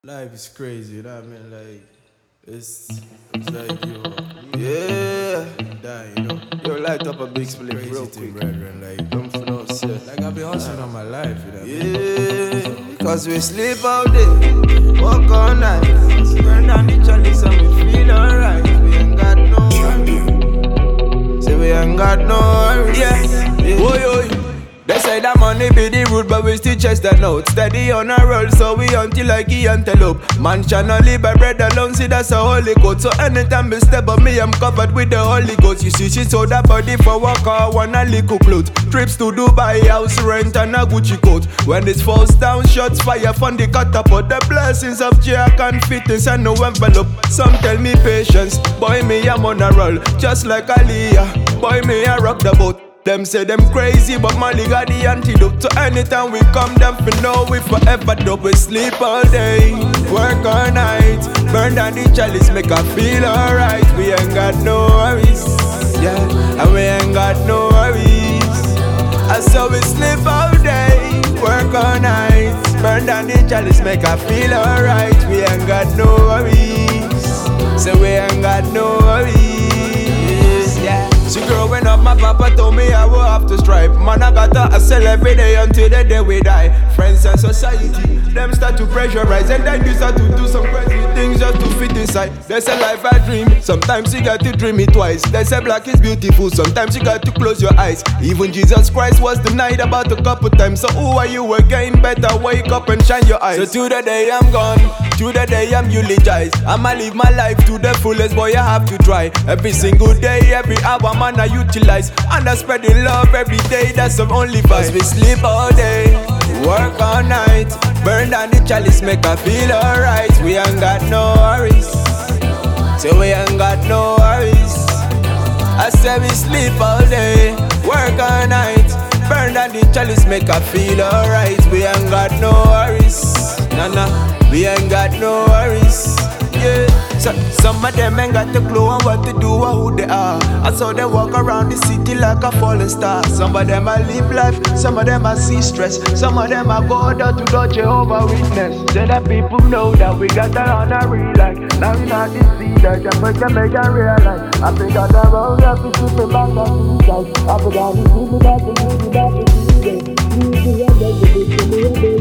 Life is crazy, you know what I mean? Like, it's like yeah, die, you know. Yo, light up a big split Crazy real thing, quick. brethren. Like, Don't for no shit. like I've been hustling on my life, you know what I mean? Yeah, cause we sleep all day, walk all night. Burn down the chalice and we feel alright. We ain't got no worries. Say we ain't got no worries. Yeah. Oi. They say that money be the root, but we still chase that note. Steady on a roll, so we until like he antelope. Man shall not live by bread alone, see that's a holy code. So anytime we step up me, I'm covered with the Holy Ghost. You see, she sold that body for work, I want a little clothes. Trips to Dubai, house rent and a Gucci coat. When it falls down, shots fire from the catapult. The blessings of Jah can fit inside no envelope. Some tell me patience, boy me I'm on a roll. Just like Aliyah, boy me I rock the boat. Them say them crazy, but Molly got the antidote. So anytime we come, them fi know we forever dope. We sleep all day, work all night, burn down the chalice, make her feel alright. We ain't got no worries, yeah, and we ain't got no worries. And so we sleep all day, work all night, burn down the chalice, make her feel alright. We ain't got no worries, so we ain't got no worries, yeah. See, growing up, my papa told me I will have to strive. Man, I gotta hustle every day until the day we die. Friends and society, them start to pressurize, and then you start to do some crazy things just to fit inside. There's a life I dream, sometimes you got to dream it twice. They say black is beautiful, sometimes you got to close your eyes. Even Jesus Christ was denied about a couple times. So who are you again? Better wake up and shine your eyes. So to the day I'm gone, to the day I'm eulogized, I'ma live my life to the fullest, boy I have to try. Every single day, every hour, man I utilize. And I spread the love every day, that's the only vibe. We sleep all day, work all night, burn down the chalice, make her feel alright. We ain't got no worries, so we ain't got no worries. I say we sleep all day, work all night, burn down the chalice, make her feel alright. We ain't got no worries, nah, we ain't got no worries, yeah. So, some of them ain't got the clue on what to do or who they are. I saw them walk around the city like a falling star. Some of them I live life, some of them I see stress. Some of them I go down to the Jehovah Witness. So that people know that we got that on a real life. Now we not see that, just make them realize. I think that the road up is super back on the side. I forgot to see that, to see that, to see that.